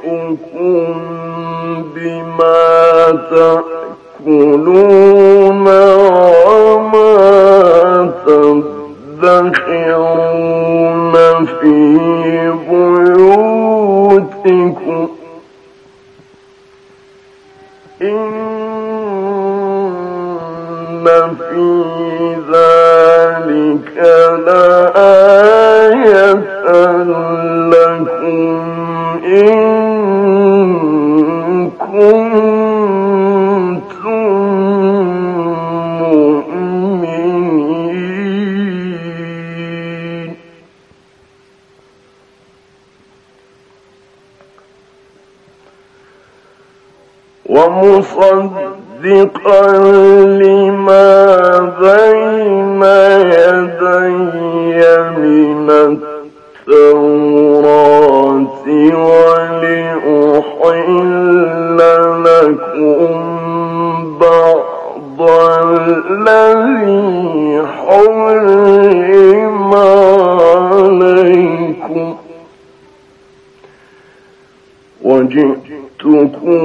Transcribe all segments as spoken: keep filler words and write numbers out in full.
وَيُنَبِّئُكُم بِمَا تَأْكُلُونَ وَمَا تَدَّخِرُونَ فِي بُيُوتِكُمْ إِنَّ فِي ذَلِكَ لَآيَةً لَكُمْ إِن كُنتُم مُّؤْمِنِينَ وَمُصَدِّقًا لِمَا بَيْنَ يَدَيَّ مِنَ التَّوْرَاةِ وَلِأُحِلَّ لَكُم بَعْضَ الَّذِي حُرِّمَ عَلَيْكُمْ وَجِئْتُكُم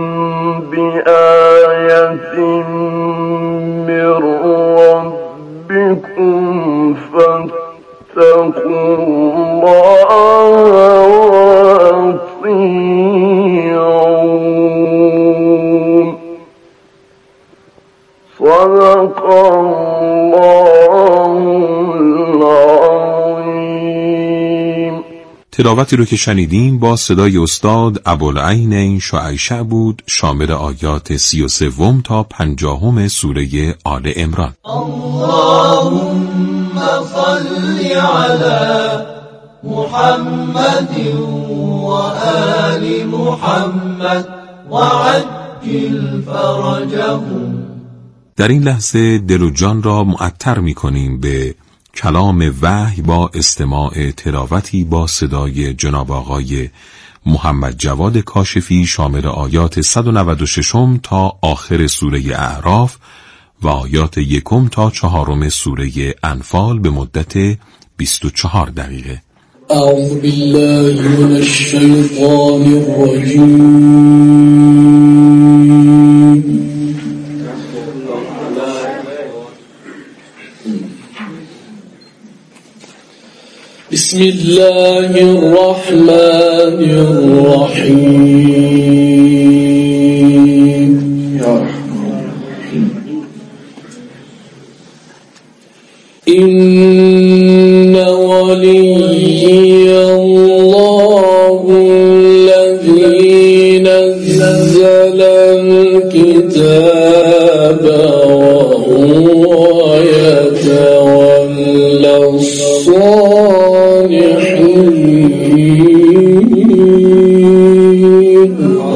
بِآيَةٍ مِّن رَّبِّكُمْ فَاتَّقُوا اللَّهَ وَأَطِيعُونِ صدق الله العظیم. تلاوتی رو که شنیدیم با صدای استاد ابوالعین شعیشع بود، شامل آیات سی و سوم تا پنجاهم سوره آل عمران. اللهم صل علی محمد و آل محمد و عجل فرجهم. در این لحظه دل و جان را معطر می کنیم به کلام وحی با استماع تلاوتی با صدای جناب آقای محمد جواد کاشفی، شامل آیات صد و نود و شش تا آخر سوره اعراف و آیات یکم تا چهارم سوره انفال به مدت بیست و چهار دقیقه. اعوذ بالله من الشیطان الرجیم. بسم الله الرحمن الرحیم. إن ولي الله الذي نزل الكتاب وهو يتولى الصالحين.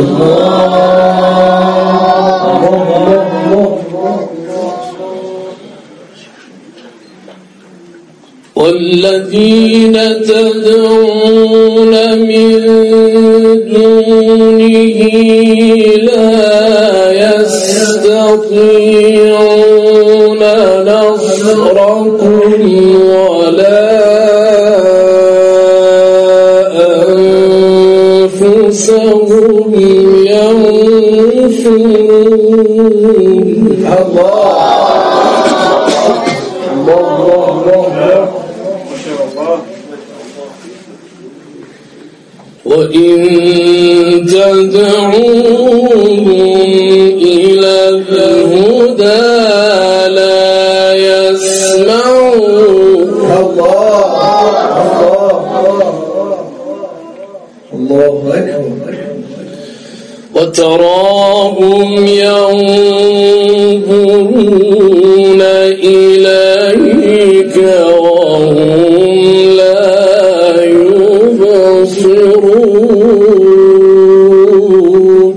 والذين تدعون من دونه لا يستطيعون نصركم ولا أنفسهم ينصرون. وإن تدعوهم إلى الهدى لا يسمعون. الله أكبر. وتراهم ينظرون إليك وهم لا يبصرون.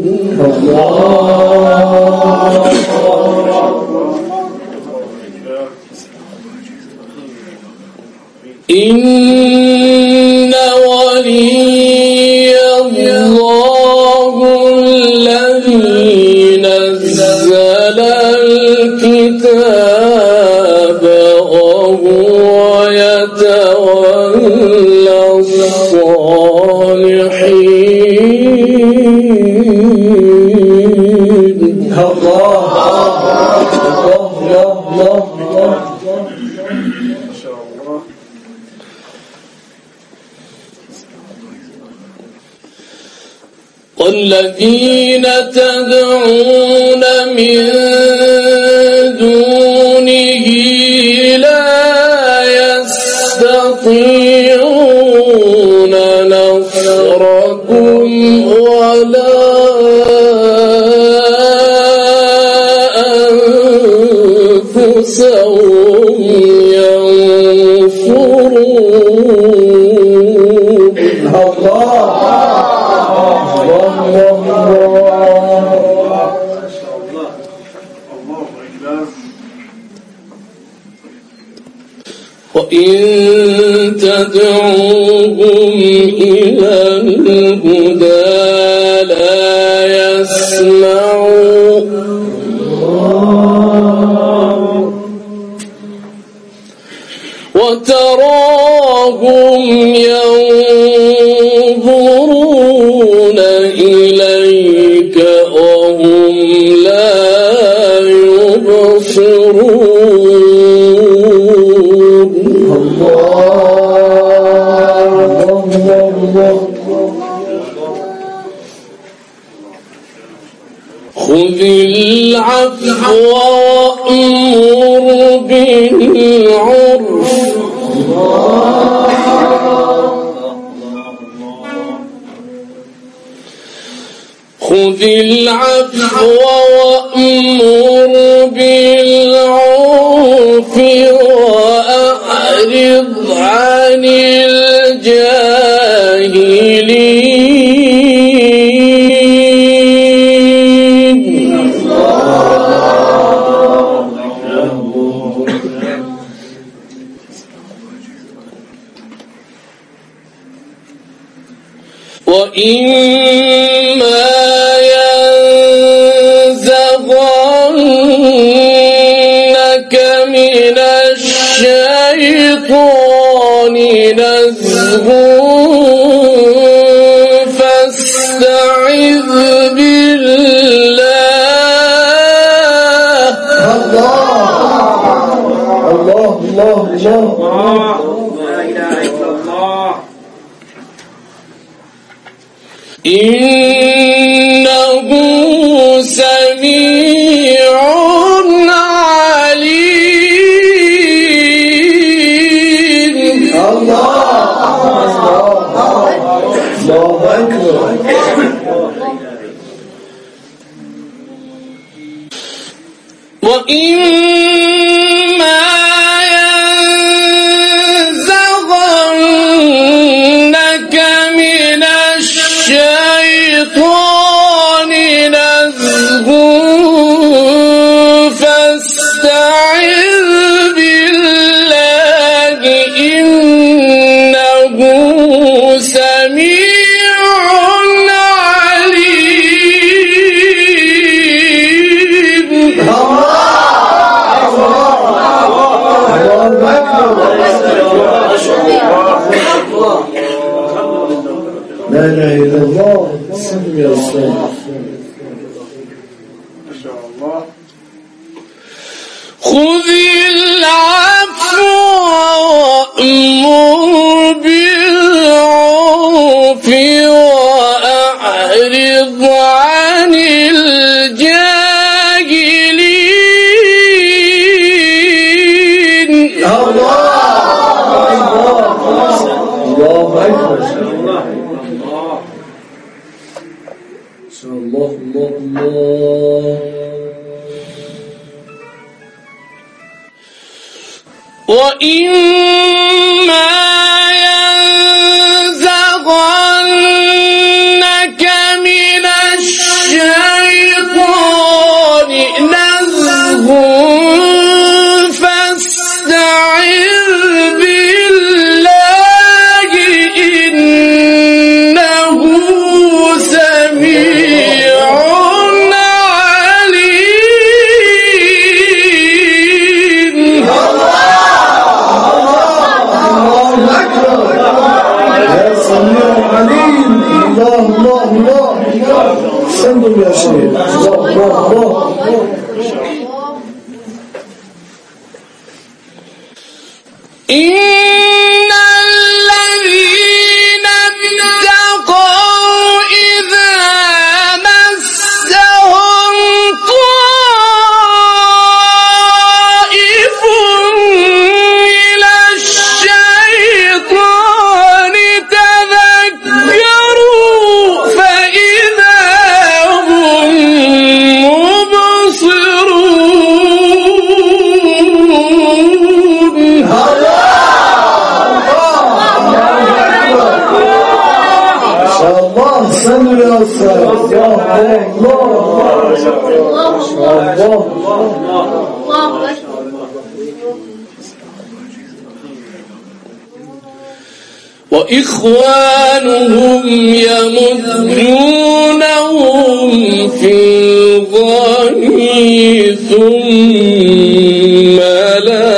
إن ولي الله الذي نزل الكتاب وهو يتولى الصالحين. والذين تدعون من دونه لا يستطيعون نصركم ولا أنفسهم ينصرون. وإن تدعوهم إلى الهدى لا يسمعوا وتراهم ينظرون إليك وهم لا يبصرون. خذ العفو وأمر بالعرف خذ العفو وأمر بالعرف وأعرض عن الجاهلين. وإما ينزغنك من الشيطان نزغ فاستعذ بالله. الله الله الله لا إله إلا الله. إنه سميع عليم. الله الله أكبر. وإما ينزغنك من الشيطان نزغ فاستعذ بالله إنه سميع عليم. لا إله إلا الله. سلم يا رسول الله. ما شاء الله. خذ العفو وأمر بالعرف وأعرض عن الجاهلين. الله الله أكبر. الله الله الله. وإما ينزغنك من الشيطان نزغ فاستعذ بالله إنه سميع عليم. إن الذين اتقوا إذا مسهم طائف من الشيطان تذكروا فإذا هم وإخوانهم يمدونهم في الغي ثم لا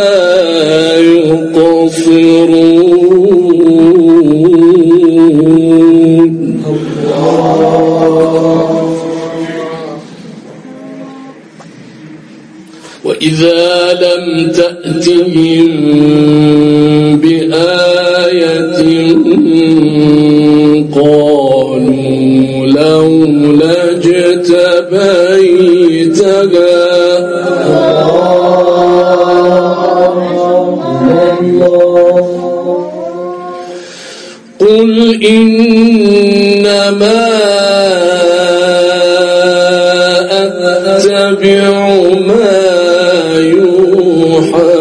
يقصرون. وإذا لم تأتهم بآية قالوا لولا اجتبيتها قل إنما أتبع ما يوحى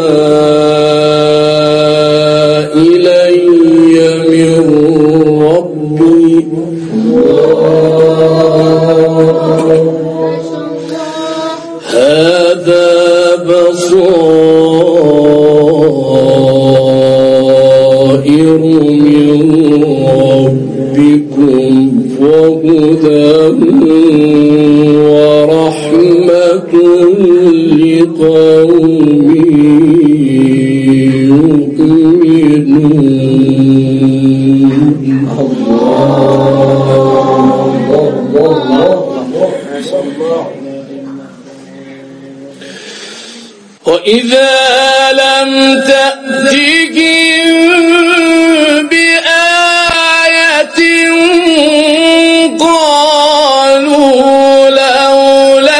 إلي من ربي هذا بصائر من ربكم وهدى ورحمة لقوم وإذا لم تأتهم بآية قالوا لولا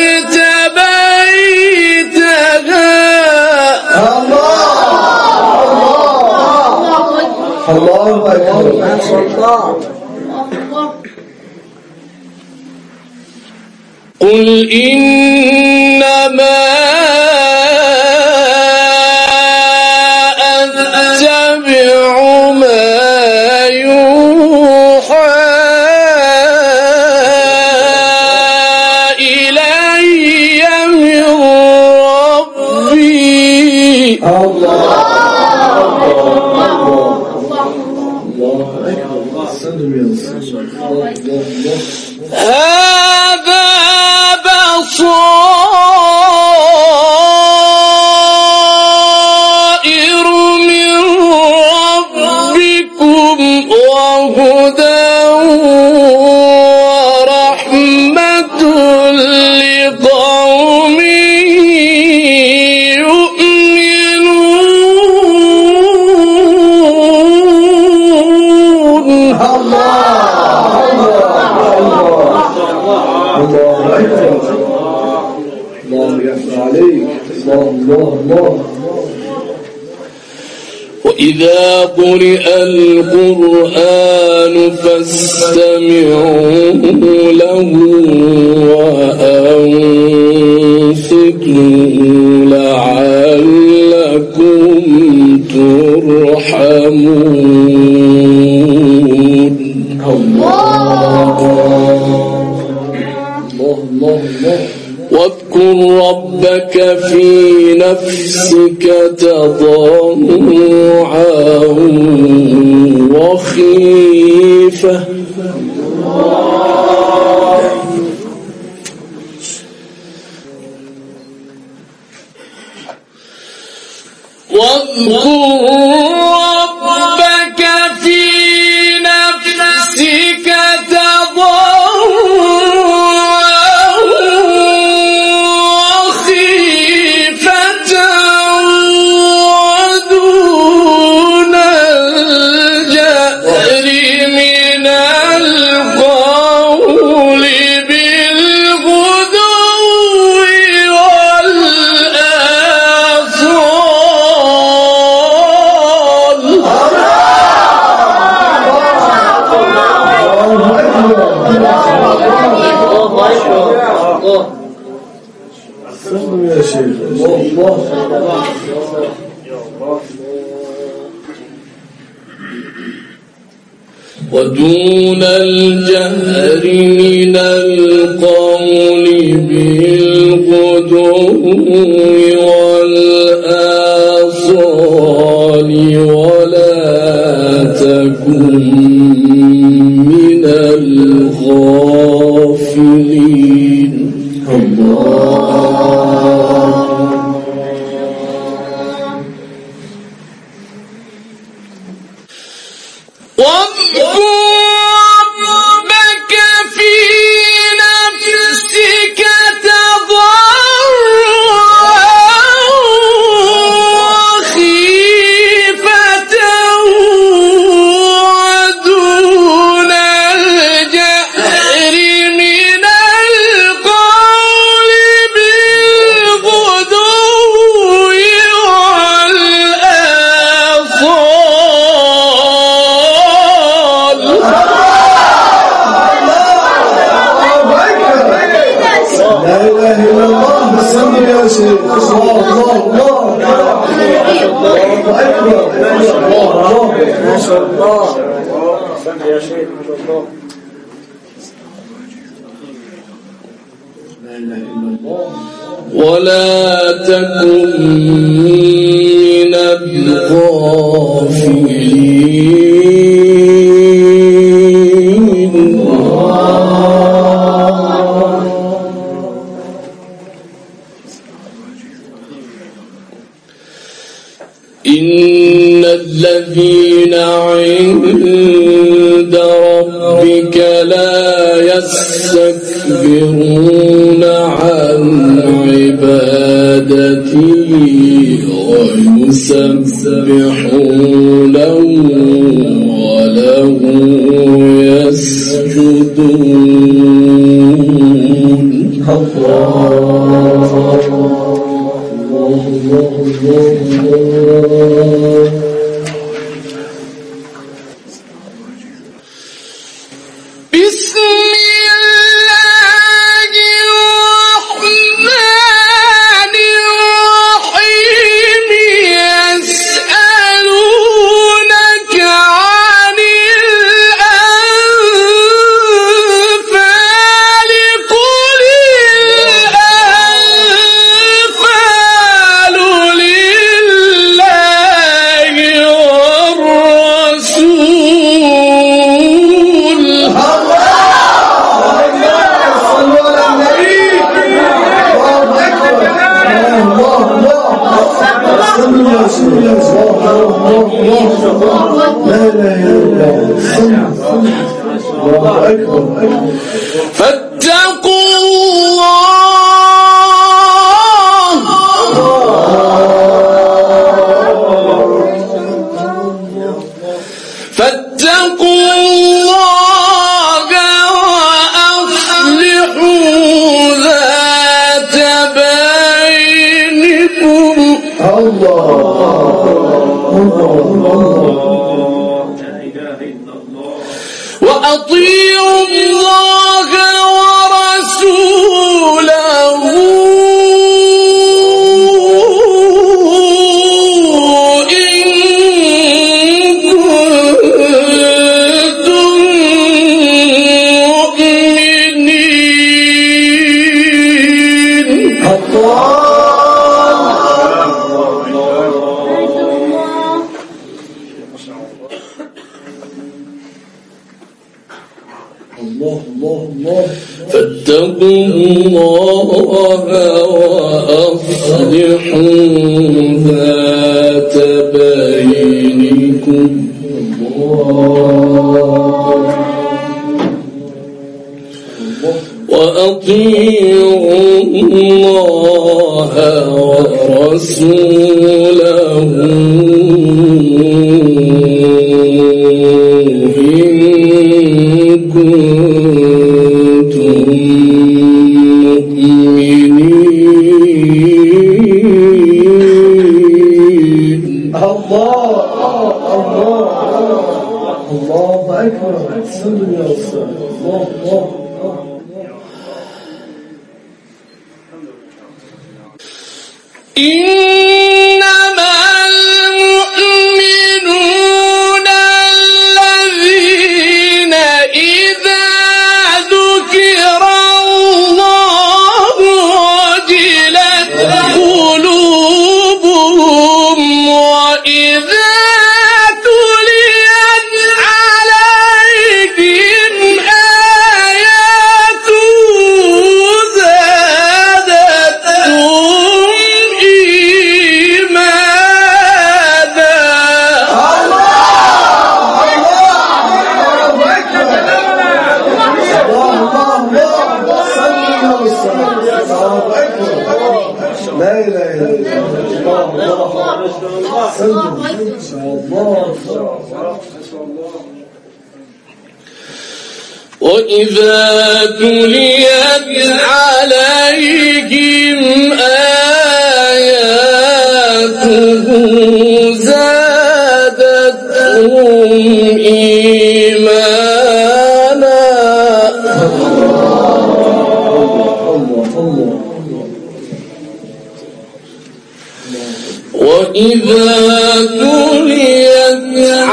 اجتبيتها الله أكبر. قل إنما أتبع ما يوحى إلي من ربي هذا بصائر من ربكم وهدى ورحمة لقوم يؤمنون. وإذا قرئ القرآن فاستمعوا له وأنصتوا لعلكم ترحمون. واذكر ربك في نفسك تضرعا وخيفة واذكر ربك في نفسك تضرعا وخيفة ودون ودون الجهر من القول بالغدو والآصال ولا تكن من الغافلين. واذكر ربك في نفسك تضرعا وخيفة ودون الجهر من القول بالغدو لا إله إلا الله. بسم يا شيخ. الله الله الله أكبر. ما شاء الله. بسم يا شيخ. ما شاء الله. لا إله إلا الله. ولا تكن من الغافلين. إن الذين عند ربك لا يستكبرون عن عبادته ويسبحونه وله يسجدون. بسم الله الرحمن الرحيم. يسألونك عن الأنفال قل الأنفال لله والرسول. فاتقوا الله فاتقوا الله وأصلحوا ذات بينكم. وأطيعوا الله ورسوله إن كنتم مؤمنين. فاتقوا الله وأصلحوا ذات بينكم. وأطيعوا الله ورسوله إن كنتم مؤمنين. الله الله أكبر. بسم يا أستاذ. الله الله. إن وإذا تليت عليهم آياته زادتهم إيمانا وإذا تليت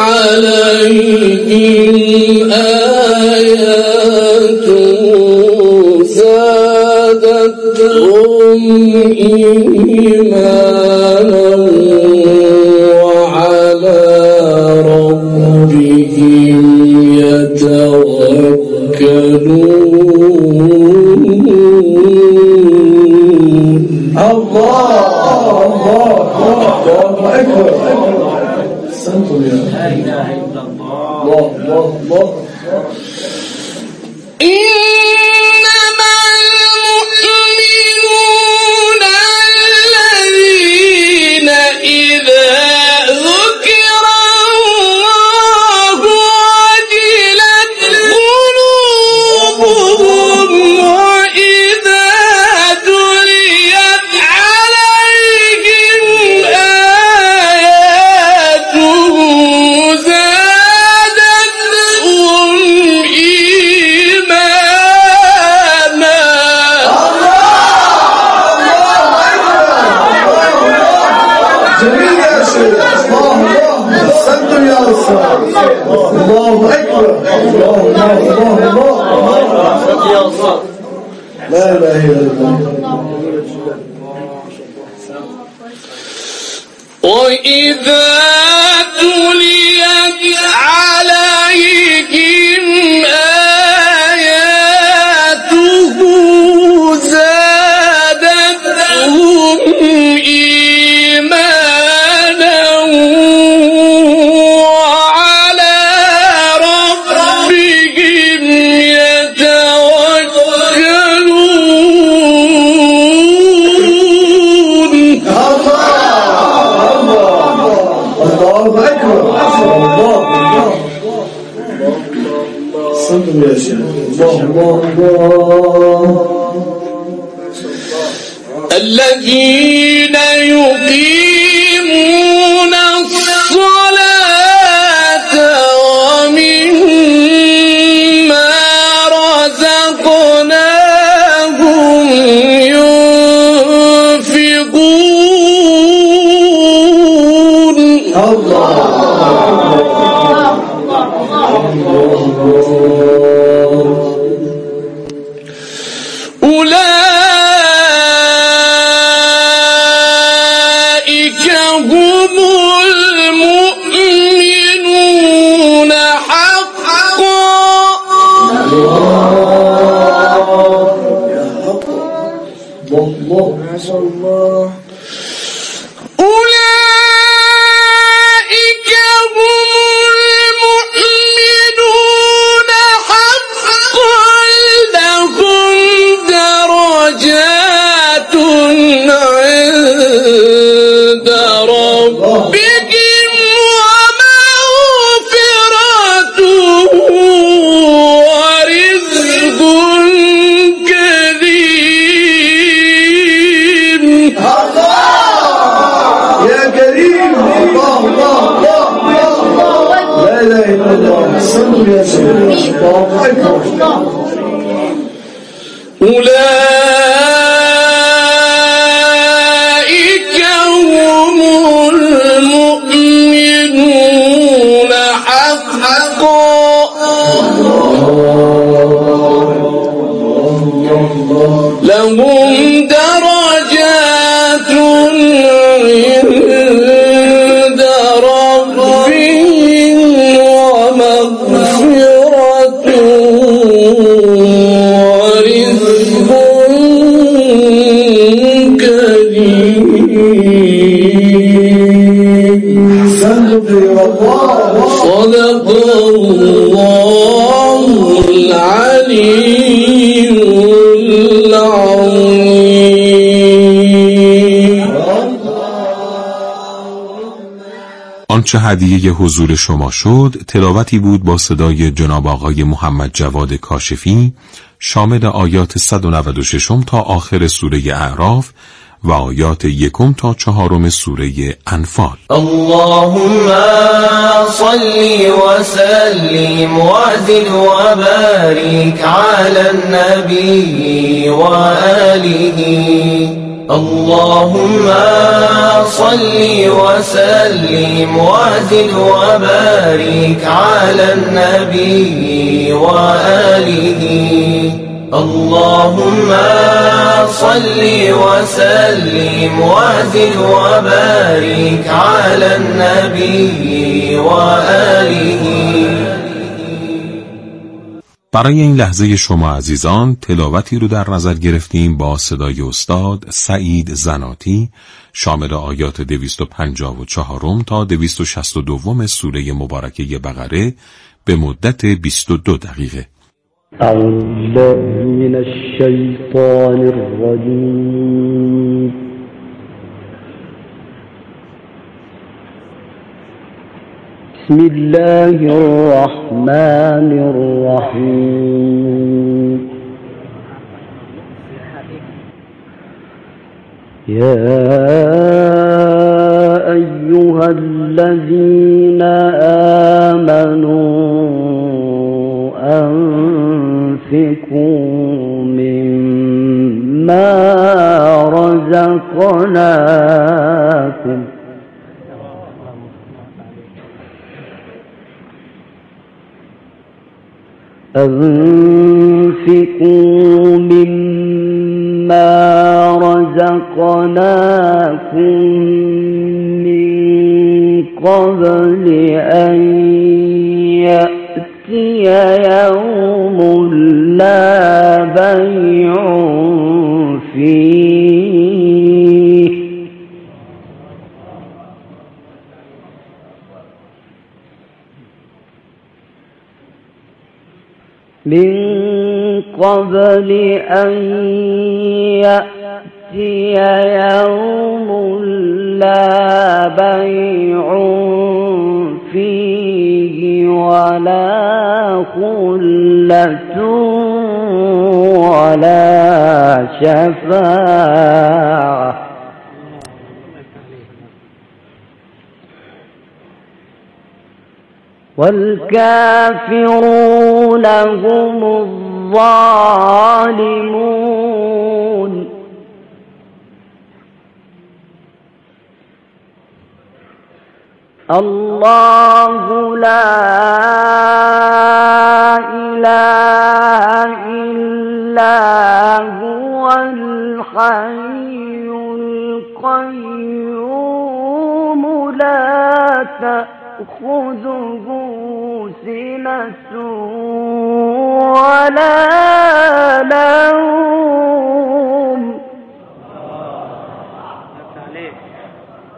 عليهم آياته زادتهم إيمانا وعلى ربهم يتوكلون. الله الله الله أكبر. سنتم يا لا إله إلا الله الله الله. إنما المؤمنون الذين إذا ذكر الله وجلت قلوبهم وإذا تليت عليهم آياته زادتهم إيمانا. جميل يا شيخ. الله الله. سنتم يا أستاذ. الله أكبر. الله الله الله الله. لا إله إلا الله. وإذا تليت عليهم آياته زادتهم إيمانا وعلى ربهم يتوكلون. الله أكبر. الله سنتم يا شيخ. الله الله. الذين يقيمون الصلاة ومما رزقناهم ينفقون. الله أولئك هم المؤمنون حقا. الله ما شاء الله. أولئك هم المؤمنون حقا لهم درجات عند ربهم ومغفرة ورزق كريم. يا كريم. الله الله الله. لا إله إلا الله. سنتم يا شيخ. الله أكبر. أولئك هم المؤمنون حقا لهم درجات عند ربهم ومغفرة ورزق كريم. صدق الله العلي العظيم. آنچه هدیه حضور شما شد تلاوتی بود با صدای جناب آقای محمد جواد کاشفی شامل آیات صد و نود و شش تا آخر سوره اعراف و آیات یکم تا چهارم سوره انفال. اللهم صل وسلم وزد وبارك على النبي وآله. اللهم صل وسلم وزد وبارك على النبي وآله. اللهم صل وسلم وزد وبارك على النبي وآله. برای این لحظه شما عزیزان تلاوتی رو در نظر گرفتیم با صدای استاد سعید زناتی شامل آیات دویست و پنجاه و چهار تا دویست و شصت و دو سوره مبارکه بقره به مدت بیست و دو دقیقه. اعوذ بالله من الشیطان الرجیم. بسم الله الرحمن الرحیم. يا أيها الذين آمنوا أنفقوا مما رزقناكم أنفقوا مما رزقناكم من قبل أن يأتي يوم لا بيع فيه من قبل أن يأتي يوم لا بيع فيه ولا خلة ولا شفاعة والكافرون هم الظالمون. الله لا إله إلا هو الحي القيوم لا تأخذه سنة ولا نوم